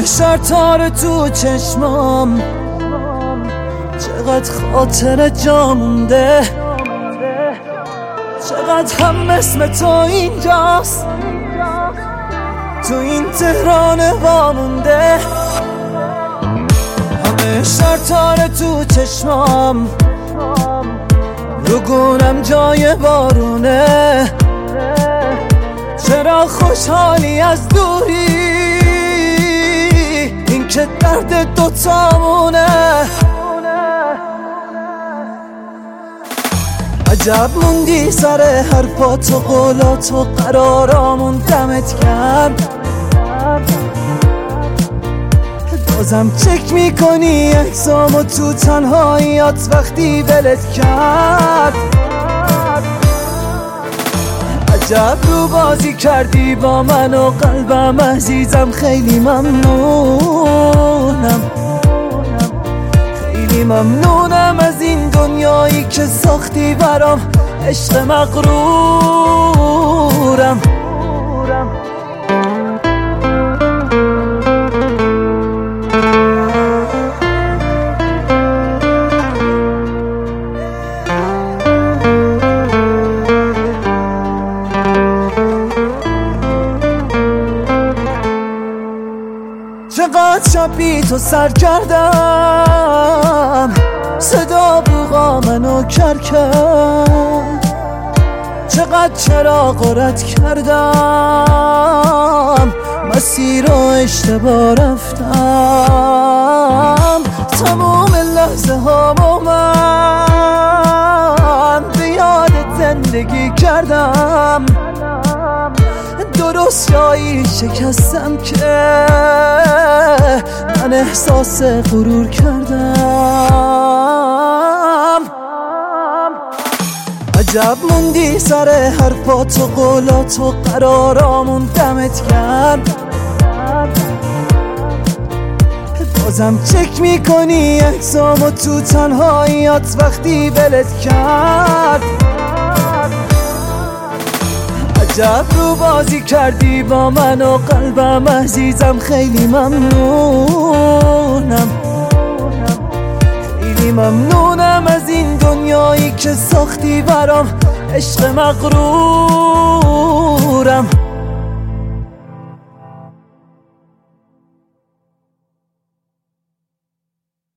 شرطار تو چشمام، چقدر خاطر جا مونده، چقدر هم اسم تو اینجاست، تو این تهران وامونده. همه شرطار تو چشمام، رو گونم جای بارونه، چرا خوشحالی از دوری، این که درد دوتامونه. عجب موندی سر حرفات و قولات و قرارامون، دمت کرد بازم چک میکنی احسامو تو تنهاییات وقتی ولت کرد. عجب رو بازی کردی با من و قلبم عزیزم، خیلی ممنونم، خیلی ممنونم از این دنیایی که ساختی برام، عشق مغرورم. چقدر شب بی تو سر کردم، صدا بوغا منو کر کرد، چقدر چراغ رد کردم، مسیر رو اشتباه رفتم، تمام لحظه هامو من به یاد زندگی کردم، درست جایی شکستم که من احساس غرور کردم. عجب موندی سر حرفات و قولات و قرارامون، دمت کرد بازم چک میکنی احسامو تو تنهاییات وقتی ولت کرد. عجب رو بازی کردی با من و قلبم عزیزم، خیلی ممنونم، خیلی ممنونم از این دنیایی که ساختی برام، عشق مغرور.